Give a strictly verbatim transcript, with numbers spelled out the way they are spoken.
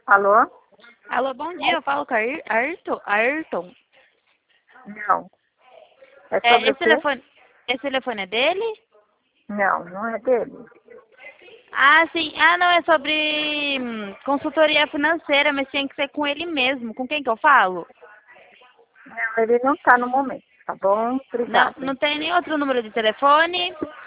Alô? Alô, bom dia. Eu falo com a Air- Ayrton. Ayrton. Não. É É, sobre o esse, quê? telefone, esse telefone é dele? Não, não é dele. Ah, sim. Ah, não, é sobre hum, consultoria financeira, mas tem que ser com ele mesmo. Com quem que eu falo? Não, ele não está no momento, tá bom? Não, Obrigada. não tem nem outro número de telefone?